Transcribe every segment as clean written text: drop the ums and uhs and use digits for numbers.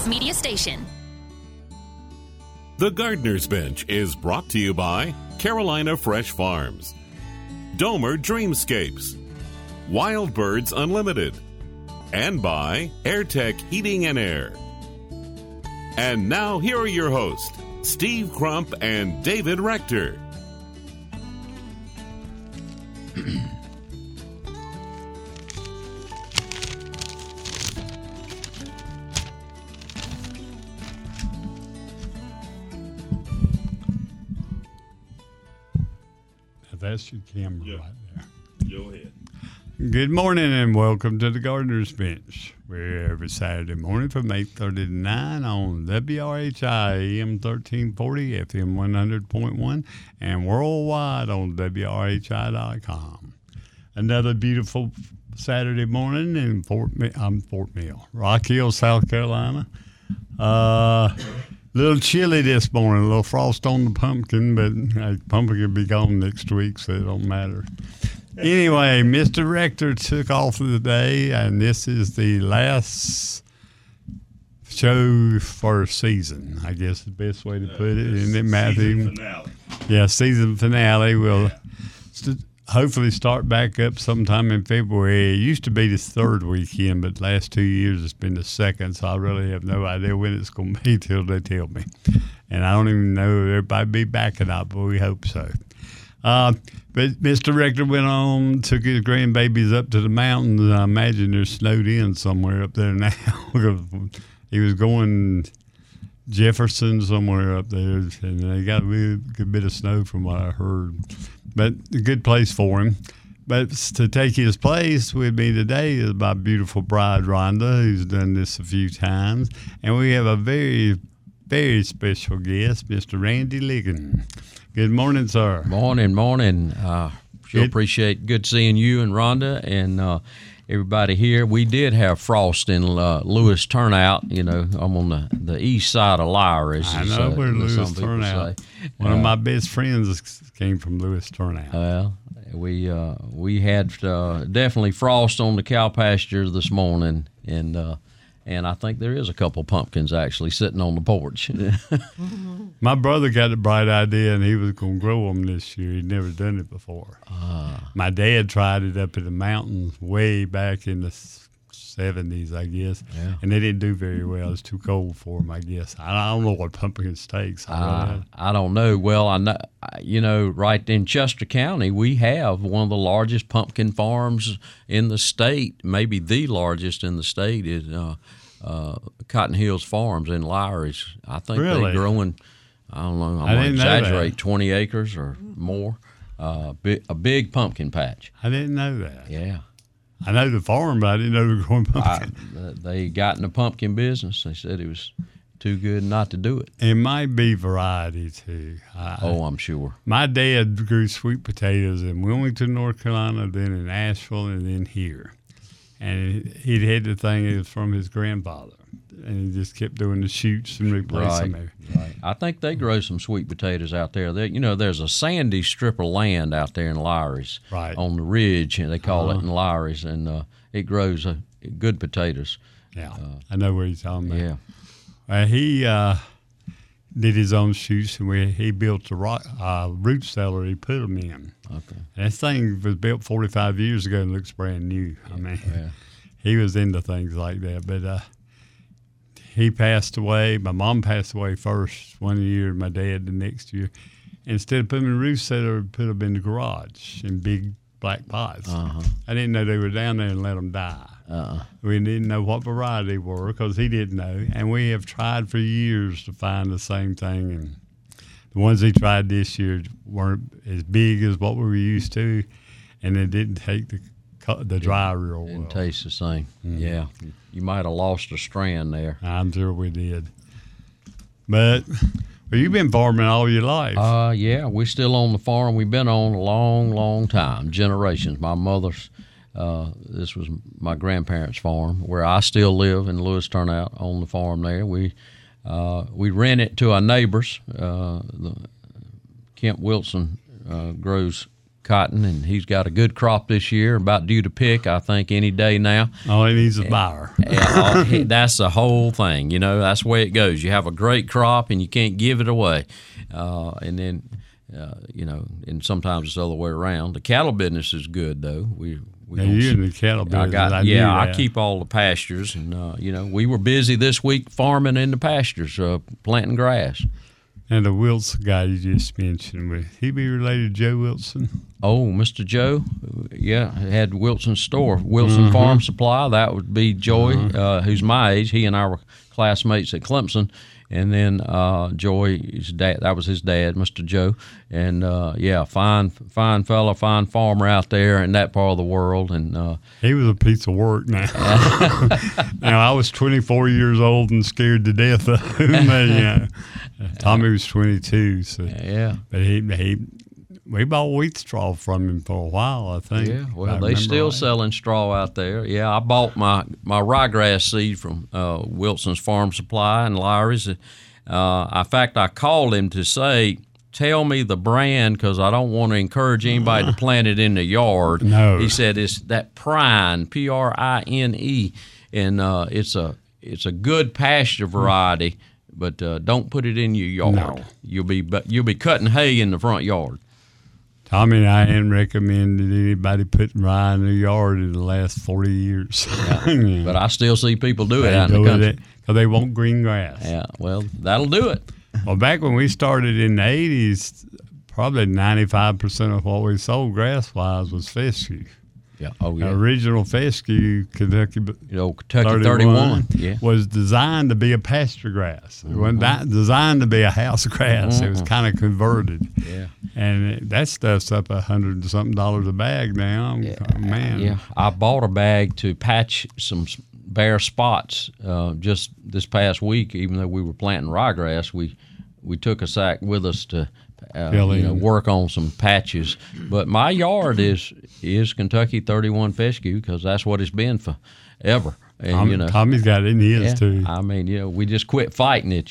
News Media Station. The Gardener's Bench is brought to you by Carolina Fresh Farms, Domer Dreamscapes, Wild Birds Unlimited, and by AirTech Heating and Air. And now here are your hosts, Steve Crump and David Rector. That's your camera right there. Go ahead. Good morning and welcome to the Gardener's Bench. We're every Saturday morning from 8:30 to 9 on WRHI AM 1340, FM 100.1, and worldwide on WRHI.com. Another beautiful Saturday morning in Fort Mill, Rock Hill, South Carolina. Little chilly this morning, a little frost on the pumpkin, but pumpkin will be gone next week, so it don't matter. Anyway, Mr. Rector took off for the day, and this is the last show for season, I guess is the best way to put it. Isn't it, Matthew? Season finale. Yeah, season finale. We'll hopefully start back up sometime in February. It used to be the third weekend, but the last 2 years it's been the second, so I really have no idea when it's going to be till they tell me. And I don't even know if everybody be back or not, but we hope so. But Mr. Rector went on, took his grandbabies up to the mountains. I imagine they're snowed in somewhere up there now. He was going Jefferson somewhere up there, and they got a really good bit of snow from what I heard. But a good place for him. But to take his place with me today is my beautiful bride, Rhonda, who's done this a few times. And we have a very, very special guest, Mr. Randy Ligon. Good morning, sir. Morning. Sure appreciate good seeing you and Rhonda and everybody here. We did have frost in Lewis Turnout. You know, I'm on the east side of Lyra. I know where Lewis Turnout. One of my best friends came from Lewis Turnout. Well, we had definitely frost on the cow pasture this morning, and I think there is a couple pumpkins actually sitting on the porch. My brother got a bright idea, and he was going to grow them this year. He'd never done it before. My dad tried it up in the mountains way back in the 70s, I guess, and they didn't do very well. It's too cold for them, I guess. I don't know what pumpkins takes. I don't know. Well, I know, right in Chester County, we have one of the largest pumpkin farms in the state, maybe the largest in the state is Cotton Hills Farms in Lyra. I think they're growing, I don't know, I'm going to exaggerate, 20 acres or more. A big pumpkin patch. I didn't know that. Yeah. I know the farm, but I didn't know they were growing pumpkin. They got in the pumpkin business. They said it was too good not to do it. It might be variety, too. I'm sure. My dad grew sweet potatoes in Wilmington, North Carolina, then in Asheville, and then here. And he'd had the thing, it was from his grandfather. And he just kept doing the shoots and replacing them. Right. I think they grow some sweet potatoes out there. There's a sandy strip of land out there in Lyra, on the ridge, and they call it in Lyra, and it grows good potatoes. Yeah, I know where you're talking about. Yeah. He did his own shoots, and he built a root cellar. He put them in. Okay. And this thing was built 45 years ago and looks brand new. I mean, he was into things like that, but he passed away. My mom passed away first one year, my dad the next year. Instead of putting them in the roof cellar, put them in the garage in big black pots. I didn't know they were down there and let them die. We didn't know what variety they were because he didn't know. And we have tried for years to find the same thing. And the ones he tried this year weren't as big as what we were used to, and they didn't take the dry real well. Didn't taste the same. Mm-hmm. Yeah. You might have lost a strand there. I'm sure we did. But you've been farming all your life. Yeah, we're still on the farm. We've been on a long, long time, generations. My mother's, this was my grandparents' farm, where I still live in Lewis Turnout on the farm there. We rent it to our neighbors. Kemp Wilson grows cotton, and he's got a good crop this year, about due to pick, I think, any day now. All he needs is a buyer. That's the whole thing. That's the way it goes. You have a great crop, and you can't give it away. And then, and sometimes it's the other way around. The cattle business is good, though. Now, you're in the cattle business. I keep all the pastures, and we were busy this week farming in the pastures, planting grass. And the Wilson guy you just mentioned, would he be related to Joe Wilson? Oh, Mr. Joe, had Wilson's store, Wilson Farm Supply. That would be Joy, who's my age. He and I were classmates at Clemson. And then Joy, his dad, that was his dad, Mr. Joe. And, fine fella, fine farmer out there in that part of the world. And he was a piece of work now. Now, I was 24 years old and scared to death of him. Tommy was 22. So. Yeah. But we bought wheat straw from him for a while, I think. Yeah, well, they still selling straw out there. Yeah, I bought my ryegrass seed from Wilson's Farm Supply and Lowry's. In fact, I called him to say, tell me the brand because I don't want to encourage anybody to plant it in the yard. No. He said it's that Prine, Prine, and it's a good pasture variety, but don't put it in your yard. No. You'll be cutting hay in the front yard. Tommy and I hadn't recommended anybody putting rye in their yard in the last 40 years. Yeah. But I still see people do it out in the country. Because they want green grass. Yeah, well, that'll do it. Well, back when we started in the 80s, probably 95% of what we sold grass-wise was fescue. Yeah. Oh, yeah. The original fescue, Kentucky 31, was designed to be a pasture grass. It wasn't designed to be a house grass. It was kind of converted. Yeah. And that stuff's up $100 and something a bag now. Man. Yeah. I bought a bag to patch some bare spots just this past week. Even though we were planting ryegrass, we took a sack with us to work on some patches. But my yard is Kentucky 31 fescue because that's what it's been forever. And Tommy's got it in his too. I mean, we just quit fighting it.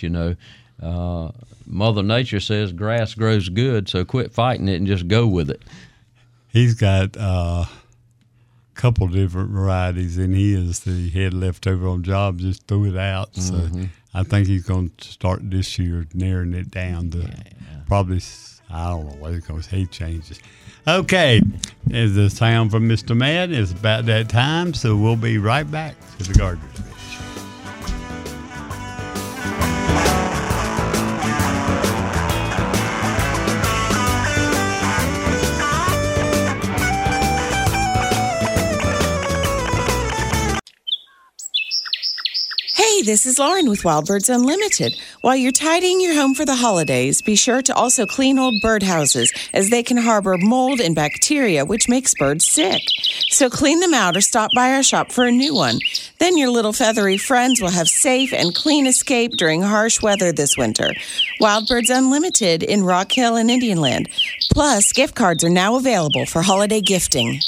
Mother Nature says grass grows good, so quit fighting it and just go with it. He's got a couple different varieties in his that he had left over on jobs, just threw it out. So I think he's going to start this year narrowing it down to probably, I don't know what it's going to say, changes. Okay, as the sound from Mr. Matt is about that time, so we'll be right back to the Gardener's Bench. Hey, this is Lauren with Wild Birds Unlimited. While you're tidying your home for the holidays, be sure to also clean old birdhouses, as they can harbor mold and bacteria, which makes birds sick. So clean them out or stop by our shop for a new one. Then your little feathery friends will have safe and clean escape during harsh weather this winter. Wild Birds Unlimited in Rock Hill and Indian Land. Plus, gift cards are now available for holiday gifting.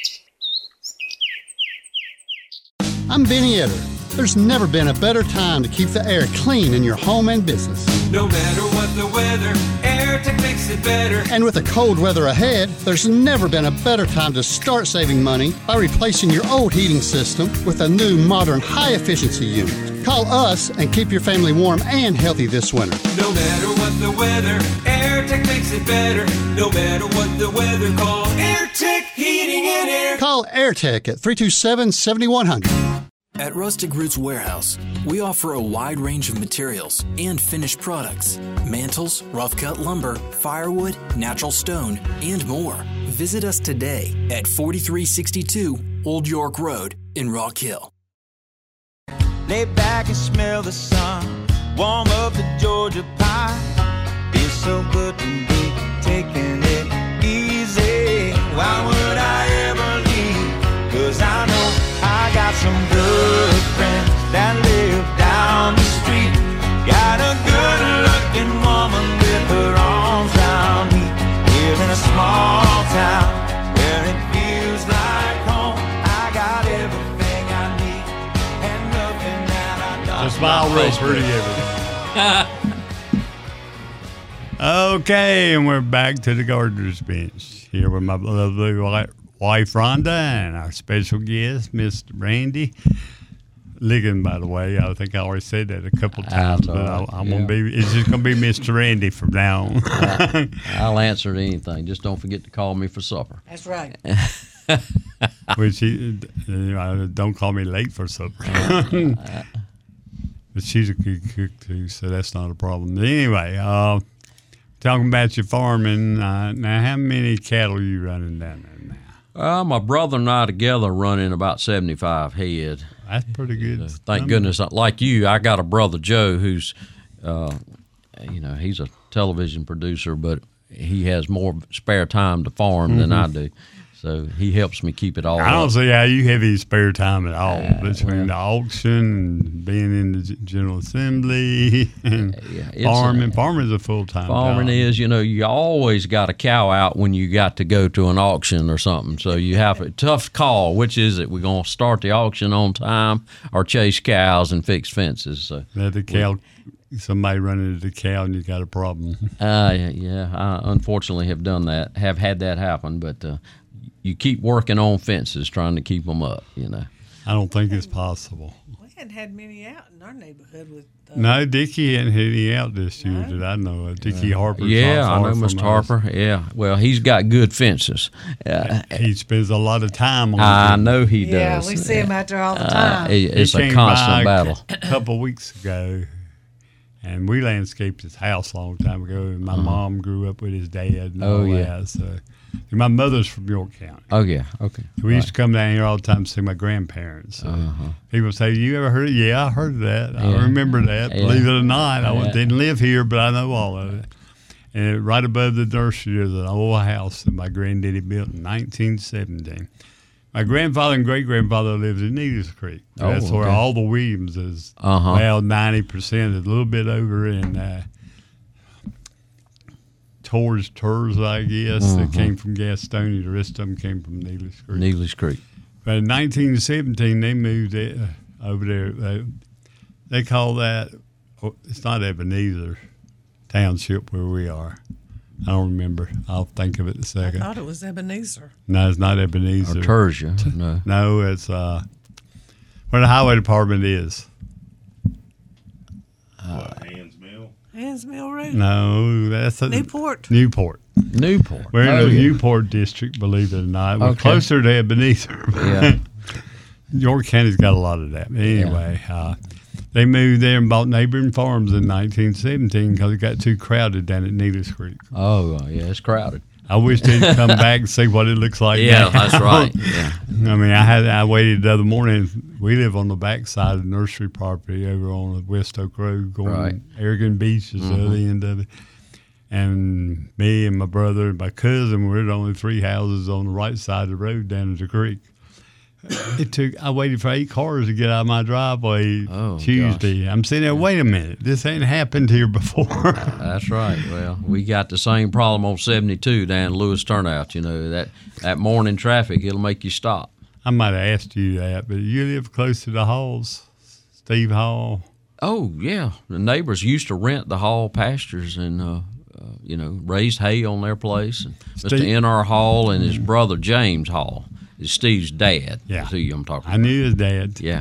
I'm Benny Etter. There's never been a better time to keep the air clean in your home and business. No matter what the weather, AirTech makes it better. And with the cold weather ahead, there's never been a better time to start saving money by replacing your old heating system with a new, modern, high-efficiency unit. Call us and keep your family warm and healthy this winter. No matter what the weather, AirTech makes it better. No matter what the weather, call AirTech Heating and Air. Call AirTech at 327-7100. At Rustic Roots Warehouse, we offer a wide range of materials and finished products, mantles, rough-cut lumber, firewood, natural stone, and more. Visit us today at 4362 Old York Road in Rock Hill. Lay back and smell the sun, warm up the Georgia pie. Feels so good to be taking it easy. Why would I ever leave? 'Cause I know I got some good friends that live down the street. Got a good-looking woman with her arms round me. Here in a small town where it feels like home. I got everything I need and nothing that I don't. Just smile real pretty, everything. Okay, and we're back to the Gardener's Bench here with my lovely wife Rhonda and our special guest, Mr. Randy Ligon. By the way, I think I already said that a couple times, but I'm gonna be. It's just gonna be Mr. Randy from now on. I'll answer to anything. Just don't forget to call me for supper. That's right. Which don't call me late for supper. But she's a good cook too, so that's not a problem. But anyway, talking about your farming, now how many cattle are you running down there now? My brother and I together running about 75 head. That's pretty good. Thank goodness. Like you, I got a brother, Joe, who's, he's a television producer, but he has more spare time to farm than I do. So he helps me keep it all I don't up. see how you have any spare time at all between the auction and being in the General Assembly and farming. Farming is a full-time Farming job. is, you always got a cow out when you got to go to an auction or something. So you have a tough call. Which is it? We're going to start the auction on time or chase cows and fix fences. So The cow, somebody running into the cow and you got a problem. I unfortunately have done that, have had that happen, but you keep working on fences, trying to keep them up, I don't think it's possible. We hadn't had many out in our neighborhood with. No, Dickie hadn't had any out this year that I know of. Dickie Harper's Yeah, not I far know from Mr. us. Harper. Yeah, well, he's got good fences. He spends a lot of time on I it. know he does. Yeah, we see him out there all the time. It's He a came constant by battle. A couple weeks ago, and we landscaped his house a long time ago. And my mom grew up with his dad and all that. So my mother's from York County. Oh, yeah, okay. We used to come down here all the time to see my grandparents. So people say, "You ever heard it?" Yeah, I heard of that. I remember that. Yeah. Believe it or not, I didn't live here, but I know all of it. And right above the nursery, there's an old house that my granddaddy built in 1917. My grandfather and great-grandfather lived in Needles Creek. That's where all the Williams is. Well, 90%, a little bit over in towards Turs, I guess. That came from Gastonia. The rest of them came from Needles Creek. Needles Creek. But in 1917, they moved over there. They call that, it's not Ebenezer Township where we are. I don't remember. I'll think of it in a second. I thought it was Ebenezer. No, it's not Ebenezer. Or Tersia. No. No, it's where the highway department is. Hands Mill Road. No, that's Newport. Newport. We're in the Newport district, believe it or not. We're closer to Ebenezer. Yeah. York County's got a lot of that. But anyway, they moved there and bought neighboring farms in 1917 because it got too crowded down at Needles Creek. Oh, yeah, it's crowded. I wish they'd come back and see what it looks like now. That's right. Yeah. I mean, I waited the other morning. We live on the back side of the nursery property over on the West Oak Road going Aragon Beach is the other end of it. And me and my brother and my cousin were the only three houses on the right side of the road down at the creek. I waited for 8 cars to get out of my driveway Tuesday. Gosh. I'm sitting there, wait a minute, this ain't happened here before. That's right. Well, we got the same problem on 72 down Lewis Turnout. That morning traffic, it'll make you stop. I might have asked you that, but you live close to the Halls, Steve Hall. Oh, yeah. The neighbors used to rent the Hall pastures and, raised hay on their place. And Mr. N.R. Hall and his brother James Hall is Steve's dad. Yeah. That's who I'm talking about. I knew his dad. Yeah.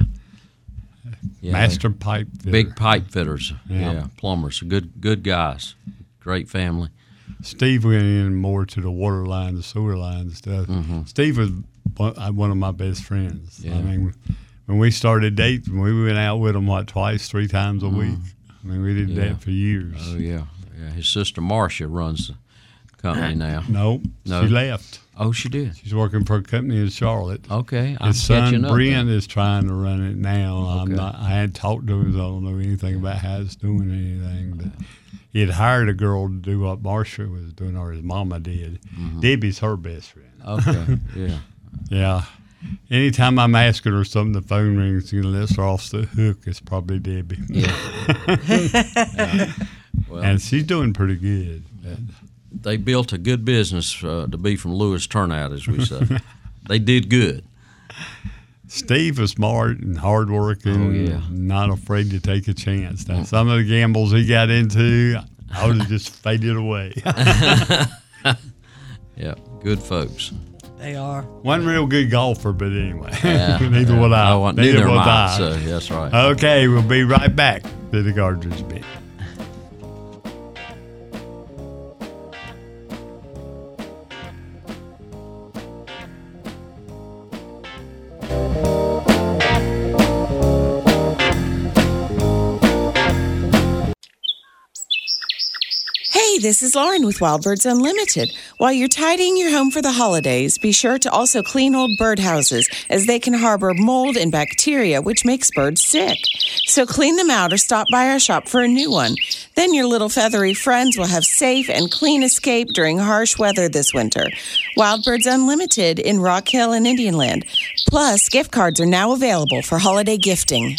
Master pipe fitter. Big pipe fitters. Yeah. Plumbers. Good guys. Great family. Steve went in more to the water line, the sewer line and stuff. Steve was one of my best friends. Yeah. I mean, when we started dating, we went out with him, twice, 3 times a week. I mean, we did that for years. Oh, yeah. His sister Marcia runs the company now. No, she left. Oh, she did? She's working for a company in Charlotte. Okay. His son, Brent, is trying to run it now. Okay. I hadn't talked to him, so I don't know anything about how it's doing anything. But he had hired a girl to do what Marcia was doing, or his mama did. Debbie's her best friend. Okay, yeah. Yeah. Anytime I'm asking her something, the phone rings, lets her off the hook, it's probably Debbie. Yeah. Well, and she's doing pretty good. They built a good business to be from Lewis Turnout, as we say. They did good. Steve was smart and hardworking, not afraid to take a chance. Now, some of the gambles he got into, I would have just faded away. Yeah, good folks. They are. One real good golfer, but anyway. Yeah, neither would I. Neither will I. So that's right. Okay, we'll be right back to the Gardener's Bench. Hey, this is Lauren with Wild Birds Unlimited. While you're tidying your home for the holidays, be sure to also clean old birdhouses, as they can harbor mold and bacteria, which makes birds sick. So clean them out or stop by our shop for a new one. Then your little feathery friends will have safe and clean escape during harsh weather this winter. Wild Birds Unlimited in Rock Hill and Indian Land. Plus, gift cards are now available for holiday gifting.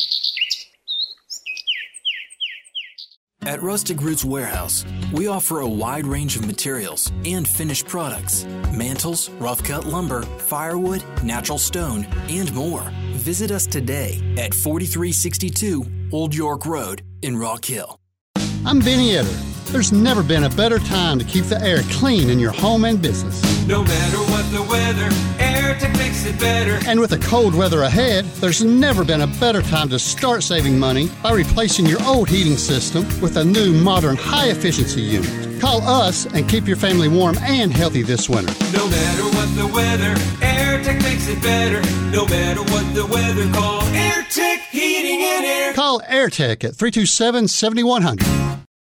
At Rustic Roots Warehouse, we offer a wide range of materials and finished products. Mantles, rough-cut lumber, firewood, natural stone, and more. Visit us today at 4362 Old York Road in Rock Hill. I'm Benny Etter. There's never been a better time to keep the air clean in your home and business. No matter what the weather, AirTech makes it better. And with the cold weather ahead, there's never been a better time to start saving money by replacing your old heating system with a new modern high-efficiency unit. Call us and keep your family warm and healthy this winter. No matter what the weather, AirTech makes it better. No matter what the weather, call AirTech Heating and Air. Call AirTech at 327-7100.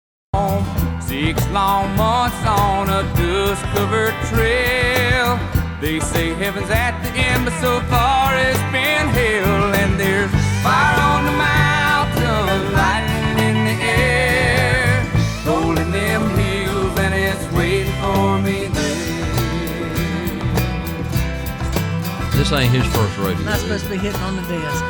6 long months on a dust-covered trail. They say heaven's at the end, but so far it's been hell. And there's fire on the mountain, lightning in the air, rolling them hills, and it's waiting for me there. This ain't his first rodeo. Not supposed to be hitting on the desk.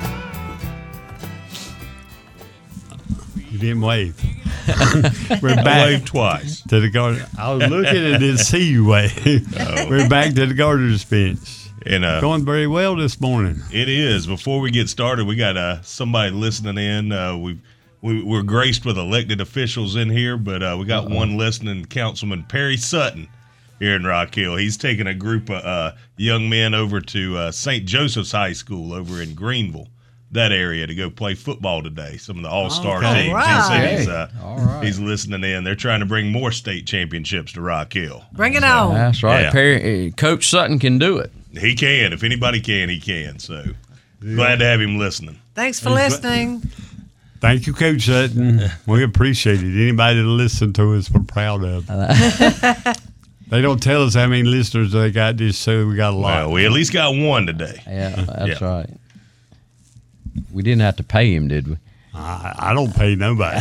You didn't wave. We're back. Waved twice. To the garden. I was looking and didn't see you wave. We're back to the Gardener's Bench. And going very well this morning. It is. Before we get started, we got somebody listening in. We're graced with elected officials in here, but we got one listening, Councilman Perry Sutton here in Rock Hill. He's taking a group of young men over to St. Joseph's High School over in Greenville, that area, to go play football today. Some of the all-star teams. Right. He said he's listening in. They're trying to bring more state championships to Rock Hill. Bring it on. That's right. Yeah. Perry, Coach Sutton can do it. He can. If anybody can, he can. So glad to have him listening. Thanks for listening. Thank you, Coach Sutton. We appreciate it. Anybody that listens to us, we're proud of. They don't tell us how many listeners they got, just so we got a lot. Well, we at least got one today. Yeah, that's right. We didn't have to pay him, did we? I don't pay nobody.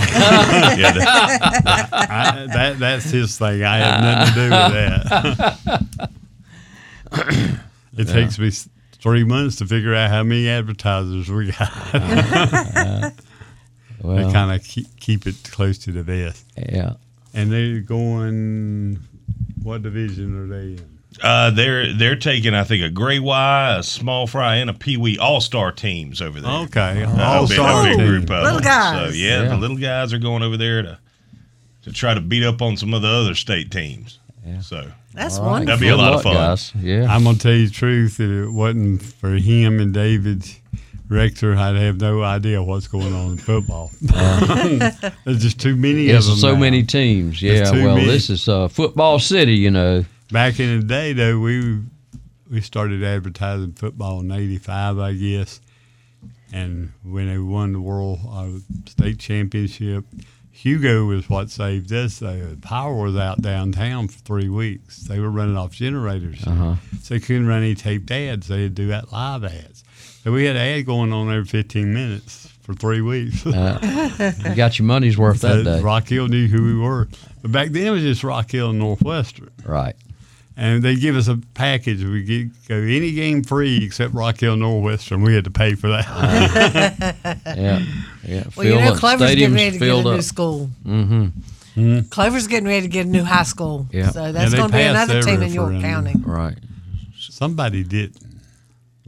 That's his thing. I have nothing to do with that. It takes me 3 months to figure out how many advertisers we got. They kind of keep it close to the vest. Yeah. And they're going, what division are they in? They're taking, I think, a Gray Y, a Small Fry, and a Pee Wee All-Star teams over there. Okay, All-Star big group of little them. guys. So the little guys are going over there to try to beat up on some of the other state teams. Yeah. So that's wonderful. That'd be a lot of fun. Guys. Yeah, I'm gonna tell you the truth. If it wasn't for him and David Rector, I'd have no idea what's going on in football. There's just too many of them. So now. many teams. Yeah, well, many. This is football city, you know. Back in the day, though, we started advertising football in '85, I guess. And when they won the world state championship, Hugo was what saved us. The power was out downtown for 3 weeks. They were running off generators. So they couldn't run any taped ads. They had to do that live ads. So we had an ad going on every 15 minutes for 3 weeks. You got your money's worth that day. Rock Hill knew who we were. But back then it was just Rock Hill and Northwestern. Right. And they give us a package. We go any game free except Rock Hill Northwestern. We had to pay for that. Yeah. Well, you know, Clover's getting ready to get a new up. school. Mm-hmm. Clover's getting ready to get a new high school. Yeah. So that's going to be another team in York County. Right. Somebody did.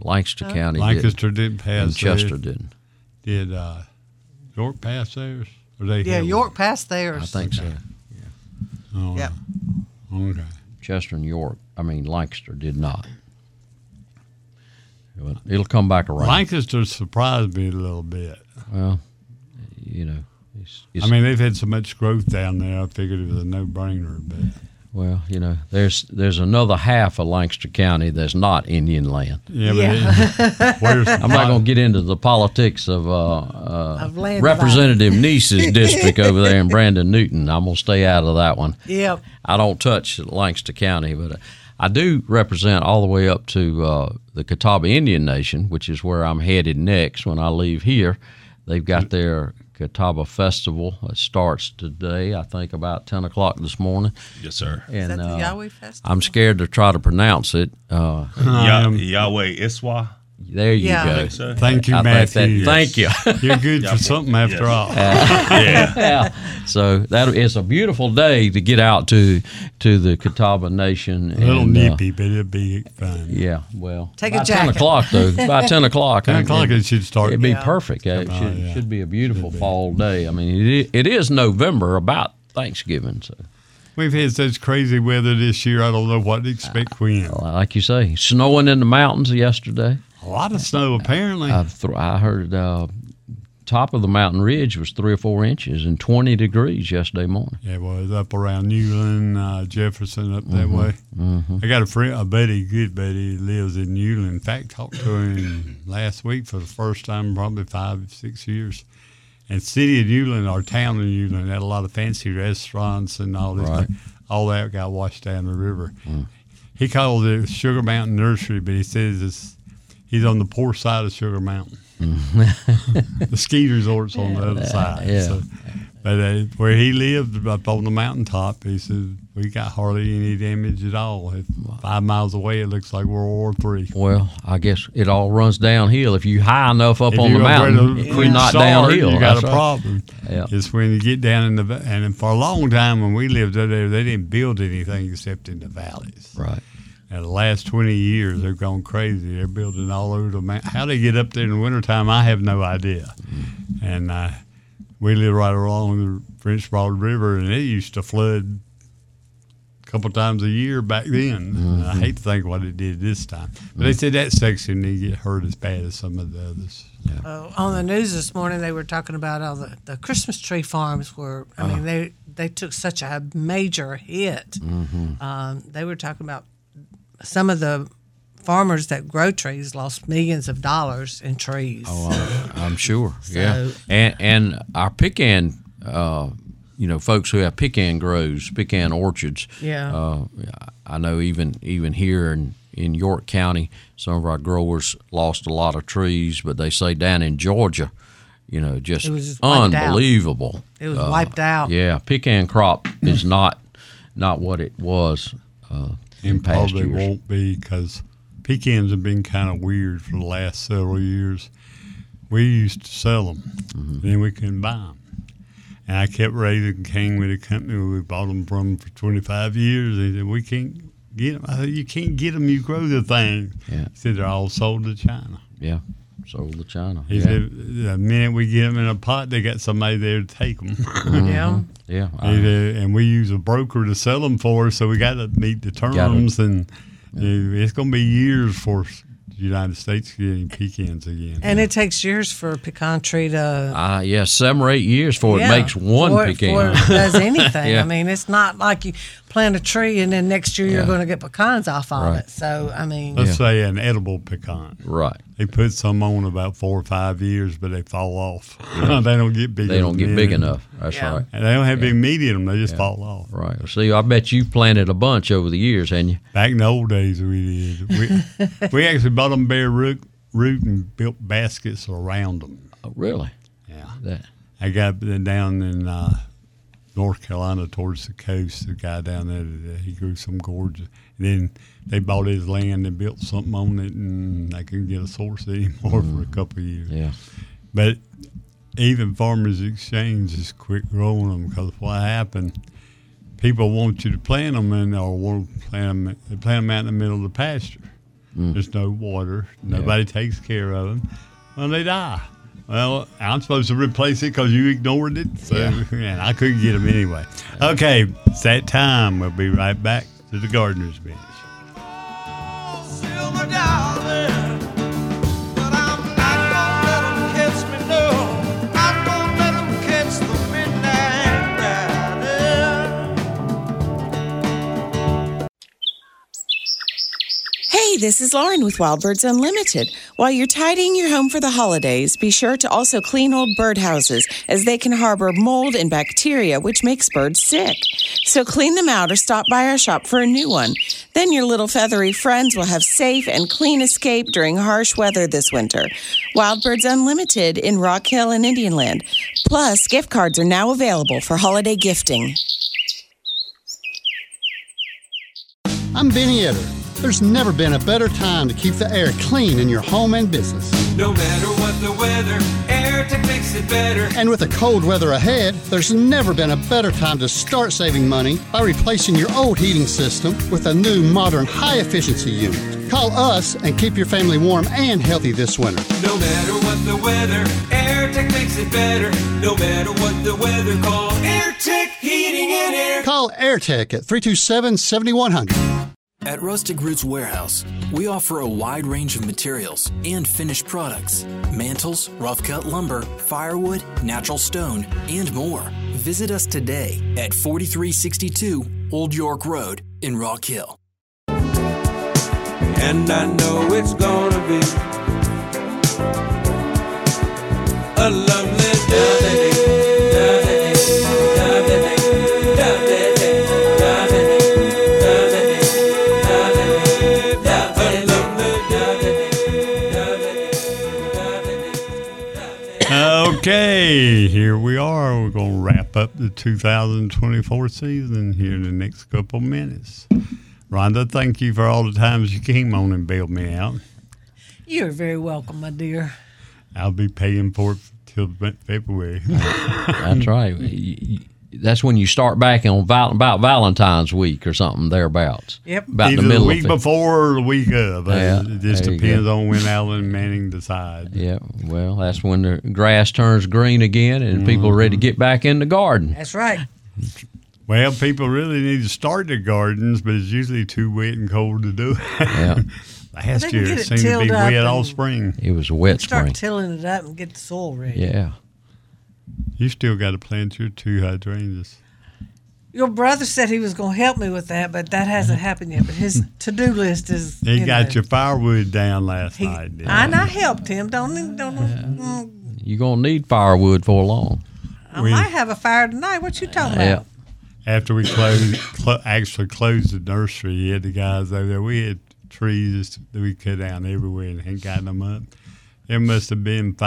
Lancaster County Lancaster didn't pass and Chester theirs. didn't. Did York pass theirs? York passed theirs. I think so. Yeah. Oh, Yep. Okay. Chester and York. I mean, Lancaster did not. But it'll come back around. Lancaster surprised me a little bit. Well, you know, it's I mean, they've had so much growth down there. I figured it was a no-brainer, but. Well, you know, there's another half of Lancaster County that's not Indian land. Yeah, but I'm not going to get into the politics of land Representative Neese's district over there in Brandon Newton. I'm going to stay out of that one. Yep. I don't touch Lancaster County, but I do represent all the way up to the Catawba Indian Nation, which is where I'm headed next when I leave here. They've got their Catawba Festival. It starts today, I think, about 10 o'clock this morning. Yes, sir. And, Is that the Yahweh Festival? I'm scared to try to pronounce it. Yahweh Iswa. There you go. So. Thank you, Matthew. Thank you. You're good for something after all. Yeah. So it's a beautiful day to get out to the Catawba Nation. A little nippy, but it'll be fun. Yeah, well. Take a about jacket. 10 o'clock, though. About 10 o'clock. 10 o'clock it should start. It'd be perfect. It should be a beautiful fall day. I mean, it is November, about Thanksgiving, so. We've had such crazy weather this year, I don't know what to expect when. Like you say, snowing in the mountains yesterday. A lot of snow, apparently. I heard top of the mountain ridge was 3 or 4 inches and 20 degrees yesterday morning. Yeah, it was up around Newland, Jefferson, up that way. Mm-hmm. I got a buddy, good buddy, lives in Newland. In fact, talked to him last week for the first time in probably 5 or 6 years. And city of Newland, our town of Newland, had a lot of fancy restaurants and all this. Right. All that got washed down the river. He called it Sugar Mountain Nursery, but he says he's on the poor side of Sugar Mountain. The ski resort's on the other side. Yeah. So, but where he lived up on the mountaintop, he said, we got hardly any damage at all. 5 miles away, it looks like World War III. Well, I guess it all runs downhill. If you're high enough up on the mountain, you're not downhill. You got That's a right. problem. Yeah. It's when you get down in and for a long time when we lived there, they didn't build anything except in the valleys. Right. And the last 20 years, they've gone crazy. They're building all over the mountain. How they get up there in the wintertime, I have no idea. And we live right along the French Broad River, and it used to flood a couple times a year back then. I hate to think what it did this time. But they said that section didn't get hurt as bad as some of the others. Yeah. On the news this morning, they were talking about all the Christmas tree farms were, I mean, they took such a major hit. They were talking about some of the farmers that grow trees lost millions of dollars in trees. Oh, I'm sure. Yeah. And our pecan, folks who have pecan grows, pecan orchards. Yeah. I know even here in York County, some of our growers lost a lot of trees, but they say down in Georgia, just It was just wiped out. unbelievable. It was wiped out. Yeah, pecan crop is not what it was. And past probably years. won't be because pecans have been kind of weird for the last several years. We used to sell them, then we couldn't buy them. And I kept raising cane with a company we bought them from for 25 years. They said, we can't get them. I said, you can't get them, you grow the thing. Yeah. He said, they're all sold to China. Yeah, sold to China. He said, the minute we get them in a pot, they got somebody there to take them. Yeah. Yeah. And we use a broker to sell them for us, so we got to meet the terms. And it's going to be years for the United States getting pecans again. And it takes years for a pecan tree to 7 or 8 years before it makes one pecan. Before it does anything. Yeah. I mean, it's not like you plant a tree and then next year you're going to get pecans off of Right. it. So, I mean. Let's say an edible pecan. Right. They put some on about 4 or 5 years, but they fall off. They don't get big. They don't get big enough. That's right. And they don't have big meat in them. They just fall off. Right. See, I bet you've planted a bunch over the years, haven't you? Back in the old days, we did. We actually bought them bare root and built baskets around them. Oh, really? Yeah. I got down in North Carolina towards the coast. The guy down there, he grew some gourds. And then they bought his land and built something on it, and I couldn't get a source anymore for a couple of years. Yeah. But even Farmers Exchange is quit growing them because what happened, people want you to plant them or want to plant them out in the middle of the pasture. There's no water. Nobody takes care of them. Well, they die. Well, I'm supposed to replace it because you ignored it, so and I couldn't get them anyway. Okay, it's that time. We'll be right back to the Gardener's Bench. Silver darling, but I'm not gonna let 'em catch me, no. I'm gonna let 'em catch the midnight rider. Hey, this is Lauren with Wild Birds Unlimited. While you're tidying your home for the holidays, be sure to also clean old birdhouses, as they can harbor mold and bacteria, which makes birds sick. So clean them out or stop by our shop for a new one. Then your little feathery friends will have safe and clean escape during harsh weather this winter. Wild Birds Unlimited in Rock Hill and Indian Land. Plus, gift cards are now available for holiday gifting. I'm Benny Etter. There's never been a better time to keep the air clean in your home and business. No matter what the weather, AirTech makes it better. And with the cold weather ahead, there's never been a better time to start saving money by replacing your old heating system with a new modern high-efficiency unit. Call us and keep your family warm and healthy this winter. No matter what the weather, AirTech makes it better. No matter what the weather, call AirTech Heating and Air. Call AirTech at 327-7100. At Rustic Roots Warehouse, we offer a wide range of materials and finished products. Mantles, rough-cut lumber, firewood, natural stone, and more. Visit us today at 4362 Old York Road in Rock Hill. And I know it's gonna be a lovely day. Okay, here we are. We're going to wrap up the 2024 season here in the next couple minutes. Rhonda, thank you for all the times you came on and bailed me out. You're very welcome, my dear. I'll be paying for it till February. That's right. That's when you start back on about Valentine's week or something thereabouts. Yep. About either the middle the week before or the week of. Yeah, it just depends on when Alan Manning decides. Yeah. Well, that's when the grass turns green again and people are ready to get back in the garden. That's right. Well, people really need to start their gardens, but it's usually too wet and cold to do it. Yeah. Last year it seemed to be wet all spring. It was a wet spring. Start tilling it up and get the soil ready. Yeah. You still got to plant your 2 hydrangeas. Your brother said he was going to help me with that, but that hasn't happened yet. But his to-do list is. He got your firewood down last night. I helped him. Don't. You're going to need firewood for long. I might have a fire tonight. What you talking about? After we actually closed the nursery, he had the guys over there. We had trees that we cut down everywhere and hadn't gotten them up. There must have been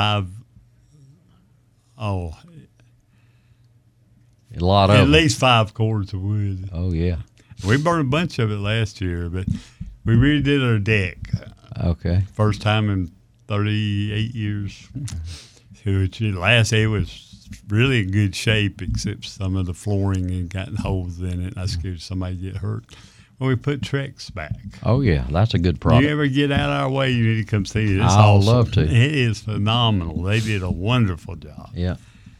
at least 5 cords of wood. Oh, yeah. We burned a bunch of it last year, but we redid our deck. Okay. First time in 38 years. Last year was really in good shape, except some of the flooring had gotten holes in it. I scared somebody get hurt. Well, we put Trex back. Oh, yeah. That's a good product. You ever get out of our way, you need to come see it. It's I'll awesome. love to. It is phenomenal. They did a wonderful job. Yeah.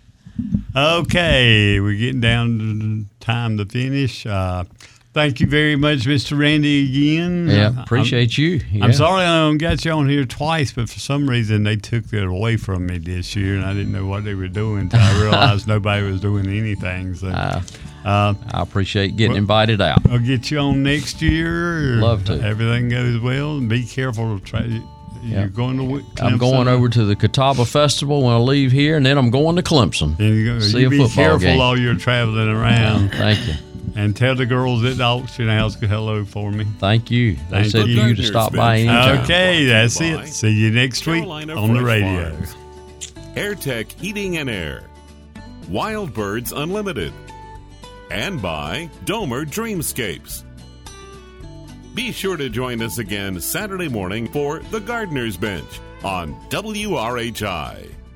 Okay, we're getting down to time to finish. Thank you very much, Mr. Randy, again. Yeah, appreciate you. Yeah. I'm sorry I got you on here twice, but for some reason they took it away from me this year, and I didn't know what they were doing until I realized nobody was doing anything. So, I appreciate getting invited out. I'll get you on next year. Love to. Everything goes well, and be careful. You're going to Clemson. I'm going over to the Catawba Festival when I leave here, and then I'm going to Clemson. See a football careful game. while you're traveling around. Thank you. And tell the girls at the auction house hello for me. Thank you. They said you to stop by anytime. Okay, that's it. See you next week on the radio. AirTech Heating and Air. Wild Birds Unlimited. And by Domer Dreamscapes. Be sure to join us again Saturday morning for The Gardener's Bench on WRHI.